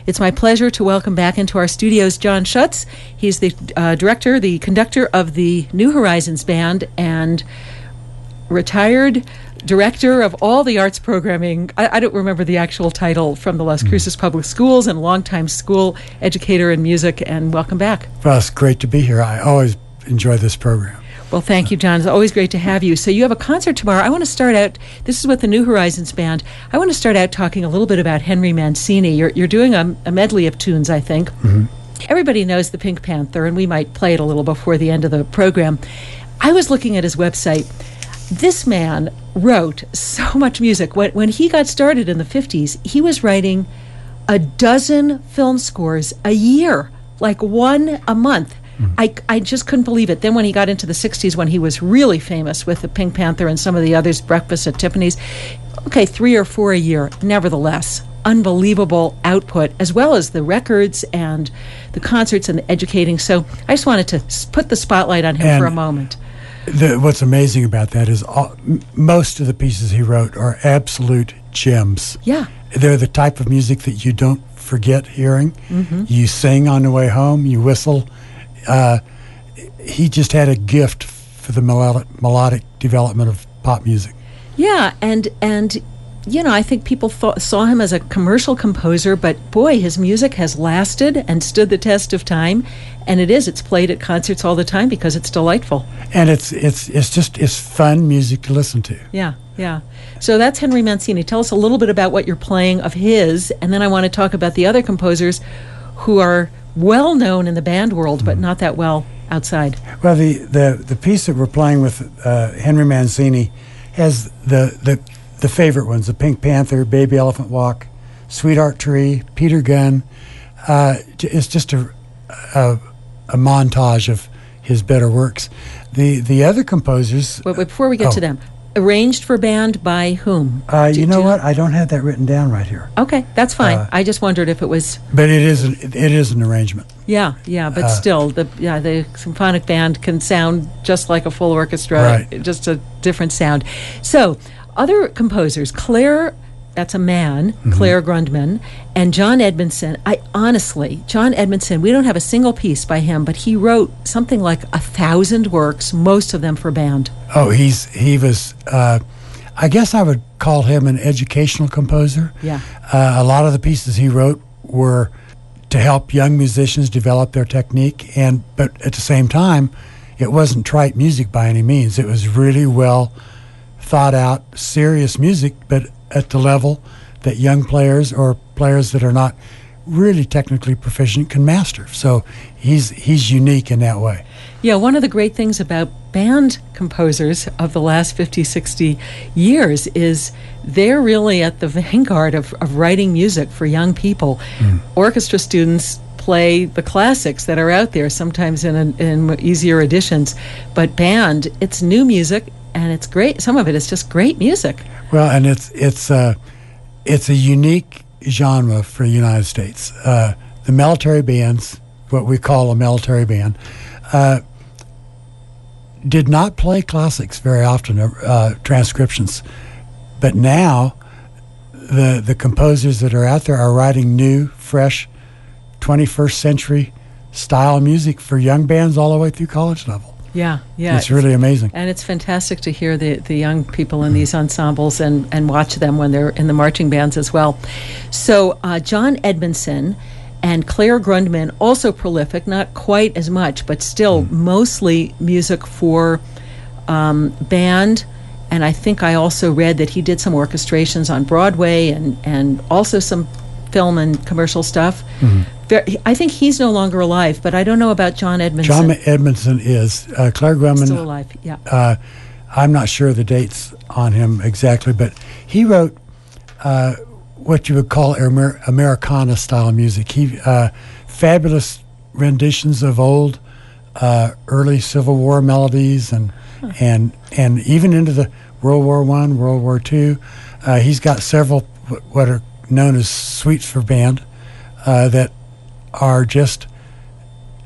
It's my pleasure to welcome back into our studios John Schutz. He's the director, the conductor of the New Horizons Band, and retired director of all the arts programming. I don't remember the actual title, from the Las Cruces Public Schools, and longtime school educator in music. And welcome back. Well, it's great to be here. I always enjoy this program. Well, thank you, John. It's always great to have you. So you have a concert tomorrow. I want to start out, this is with the New Horizons Band. I want to start out talking a little bit about Henry Mancini. You're doing a medley of tunes, I think. Mm-hmm. Everybody knows the Pink Panther, and we might play it a little before the end of the program. I was looking at his website. This man wrote so much music. When he got started in the 50s, he was writing a dozen film scores a year, like one a month. I just couldn't believe it. Then when he got into the 60s, when he was really famous with the Pink Panther and some of the others, Breakfast at Tiffany's, 3 or 4 a year. Nevertheless, unbelievable output, as well as the records and the concerts and the educating. So I just wanted to put the spotlight on him for a moment. What's amazing about that is most of the pieces he wrote are absolute gems. Yeah. They're the type of music that you don't forget hearing. Mm-hmm. You sing on the way home, you whistle. He just had a gift for the melodic development of pop music. Yeah, and I think people saw him as a commercial composer, but boy, his music has lasted and stood the test of time, and it's played at concerts all the time because it's delightful. And it's fun music to listen to. Yeah. So that's Henry Mancini. Tell us a little bit about what you're playing of his, and then I want to talk about the other composers who are well known in the band world, but not that well outside. Well, the piece that we're playing with Henry Mancini has the favorite ones: the Pink Panther, Baby Elephant Walk, Sweetheart Tree, Peter Gunn. It's just a montage of his better works. The other composers. Wait, before we get to them, arranged for band by whom? You know what? I don't have that written down right here. Okay, that's fine. I just wondered if it was. But it is an arrangement. Yeah, but still, the symphonic band can sound just like a full orchestra, right. Just a different sound. So, other composers, that's a man, mm-hmm. Claire Grundman, and John Edmondson. John Edmondson, we don't have a single piece by him, but he wrote something like 1,000 works, most of them for band. Oh, he was, I guess I would call him an educational composer. Yeah. A lot of the pieces he wrote were to help young musicians develop their technique, but at the same time, it wasn't trite music by any means. It was really well thought out, serious music, but at the level that young players or players that are not really technically proficient can master. So he's unique in that way. Yeah, one of the great things about band composers of the last 50, 60 years is they're really at the vanguard of writing music for young people. Orchestra students play the classics that are out there, sometimes in easier editions, but band, it's new music, and it's great. Some of it is just great music. Well, and it's a unique genre for the United States. The military bands, what we call a military band, did not play classics very often, transcriptions. But now, the composers that are out there are writing new, fresh, 21st century style music for young bands all the way through college level. Yeah. It's really amazing. And it's fantastic to hear the young people in these ensembles and watch them when they're in the marching bands as well. So John Edmondson and Claire Grundman, also prolific, not quite as much, but still mostly music for band. And I think I also read that he did some orchestrations on Broadway and also some film and commercial stuff. Mm-hmm. I think he's no longer alive, but I don't know about John Edmondson. John Edmondson is. Claire Grundman. Still alive, yeah. I'm not sure the dates on him exactly, but he wrote what you would call Americana-style music. Fabulous renditions of old, early Civil War melodies and even into the World War I, World War II. He's got several what are known as suites for band that are just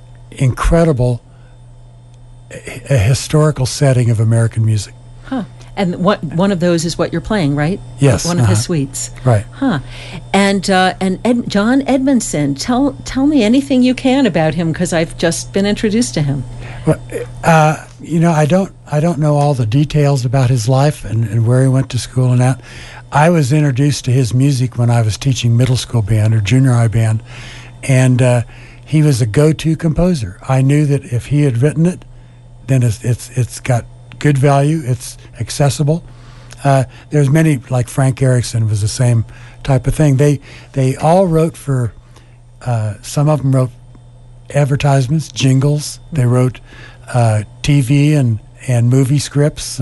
incredible, a historical setting of American music. Huh. And one of those is what you're playing, right? Yes. One of his suites. Right. Huh. And John Edmondson, tell me anything you can about him, because I've just been introduced to him. Well, I don't know all the details about his life and where he went to school and that. I was introduced to his music when I was teaching middle school band or junior high band, and he was a go-to composer. I knew that if he had written it, then it's got good value. It's accessible. There's many, like Frank Erickson was the same type of thing. They all wrote for. Some of them wrote advertisements, jingles. They wrote TV and movie scripts,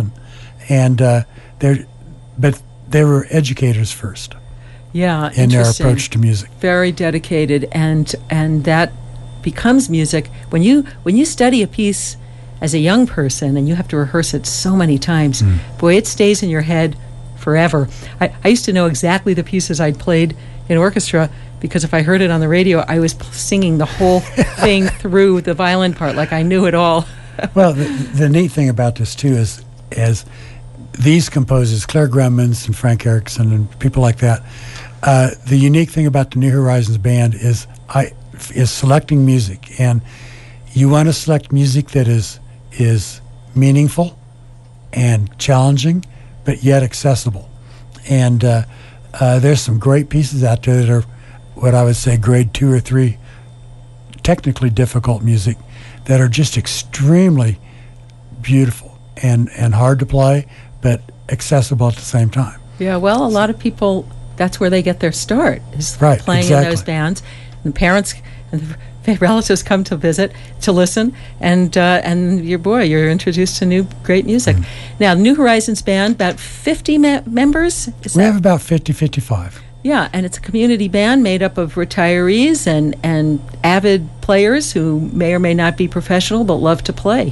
but they were educators first. Yeah, in their approach to music. Very dedicated, and that becomes music when you study a piece as a young person, and you have to rehearse it so many times. Boy, it stays in your head forever. I used to know exactly the pieces I'd played in orchestra, because if I heard it on the radio, I was singing the whole thing through the violin part, like I knew it all. Well, the neat thing about this, too, is as these composers, Claire Grumman and Frank Erickson and people like that, the unique thing about the New Horizons Band is selecting music. And you want to select music that is meaningful and challenging, but yet accessible. And there's some great pieces out there that are what I would say grade 2 or 3 technically difficult music that are just extremely beautiful and hard to play, but accessible at the same time. Yeah, well, a lot of people, that's where they get their start, is right, playing exactly. in those bands. And the parents and the relatives come to visit, to listen, and you're introduced to new great music. Now, New Horizons Band, about 50 members? We have about 50, 55. Yeah, and it's a community band made up of retirees and avid players who may or may not be professional but love to play.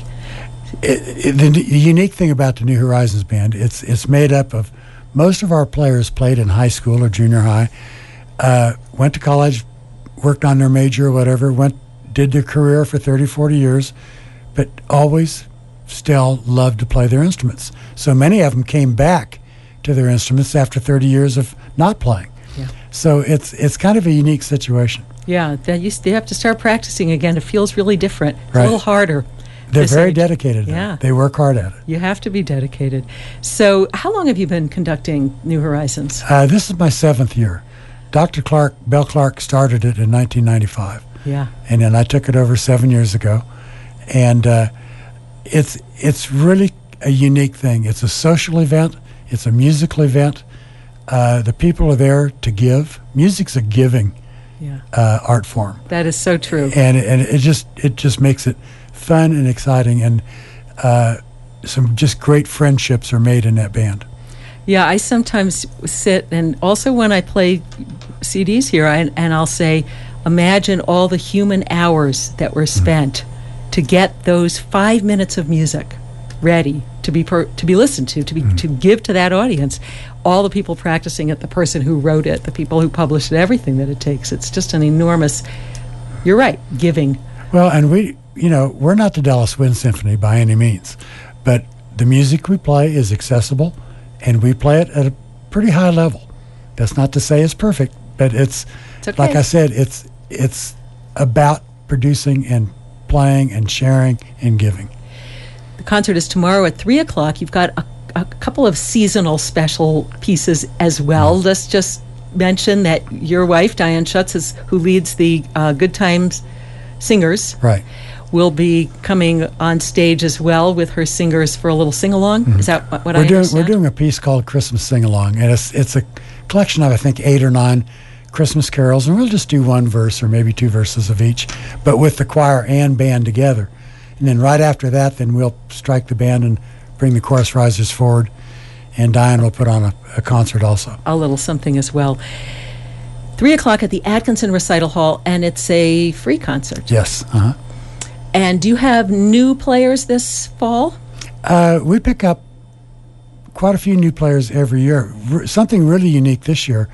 The unique thing about the New Horizons Band, it's made up of, most of our players played in high school or junior high, went to college, worked on their major or whatever, did their career for 30, 40 years, but always still loved to play their instruments. So many of them came back to their instruments after 30 years of not playing. Yeah. So it's kind of a unique situation. Yeah, they have to start practicing again. It feels really different. It's right. A little harder. They're very dedicated. Yeah. They work hard at it. You have to be dedicated. So how long have you been conducting New Horizons? This is my 7th year. Dr. Bell Clark started it in 1995. Yeah. And then I took it over 7 years ago. And it's really a unique thing. It's a social event. It's a musical event. The people are there to give. Music's a giving art form. That is so true. And it just makes it fun and exciting, and some just great friendships are made in that band. Yeah, I sometimes sit, and also when I play CDs here, and I'll say, imagine all the human hours that were spent to get those 5 minutes of music ready to be listened to give to that audience. All the people practicing it, the person who wrote it, the people who published it, everything that it takes. It's just an enormous, you're right, giving. Well, and we're not the Dallas Wind Symphony by any means, but the music we play is accessible, and we play it at a pretty high level. That's not to say it's perfect, but it's okay. Like I said, it's about producing and playing and sharing and giving. The concert is tomorrow at 3 o'clock. You've got a couple of seasonal special pieces as well. Let's just mention that your wife, Diane Schutz, who leads the Good Times Singers, right, will be coming on stage as well with her singers for a little sing-along. Is that what I understand? We're doing a piece called Christmas Sing-Along, and it's a collection of, I think, 8 or 9 Christmas carols, and we'll just do one verse or maybe 2 verses of each, but with the choir and band together. And then right after that, then we'll strike the band and bring the chorus risers forward, and Diane will put on a concert also. A little something as well. 3 o'clock at the Atkinson Recital Hall, and it's a free concert. Yes. And do you have new players this fall? We pick up quite a few new players every year. Something really unique this year.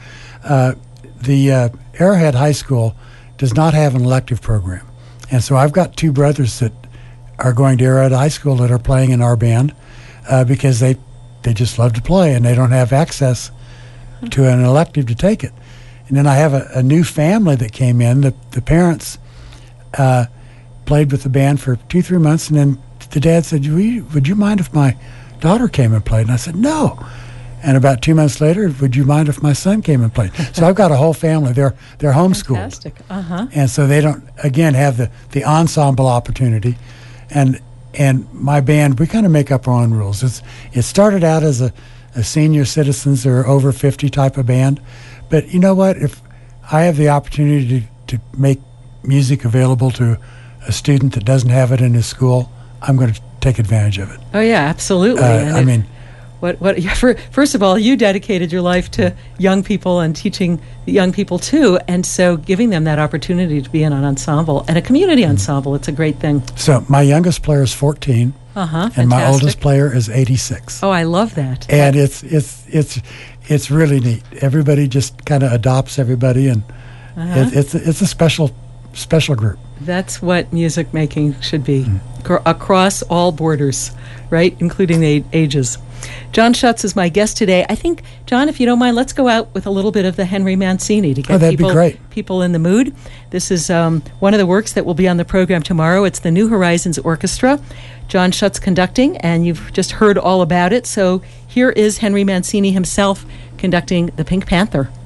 The Arrowhead High School does not have an elective program. And so I've got 2 brothers that are going to Arrowhead High School that are playing in our band because they they just love to play, and they don't have access to an elective to take it. And then I have a new family that came in. The parents played with the band for 2-3 months, and then the dad said, would you mind if my daughter came and played? And I said, no. And about 2 months later, would you mind if my son came and played? So I've got a whole family. They're homeschooled. Fantastic. Uh-huh. And so they don't, again, have the ensemble opportunity. And my band, we kind of make up our own rules. It started out as a senior citizens or over 50 type of band. But you know what? If I have the opportunity to make music available to a student that doesn't have it in his school, I'm going to take advantage of it. Oh, yeah, absolutely. First of all, you dedicated your life to young people and teaching young people too, and so giving them that opportunity to be in an ensemble and a community ensemble, it's a great thing. So my youngest player is 14, and my oldest player is 86. Oh, I love that. And it's really neat. Everybody just kind of adopts everybody, and it's a special group. That's what music making should be, across all borders, right, including the ages. John Schutz is my guest today. I think, John, if you don't mind, let's go out with a little bit of the Henry Mancini to get people in the mood. This is one of the works that will be on the program tomorrow. It's the New Horizons Orchestra. John Schutz conducting, and you've just heard all about it. So here is Henry Mancini himself conducting the Pink Panther.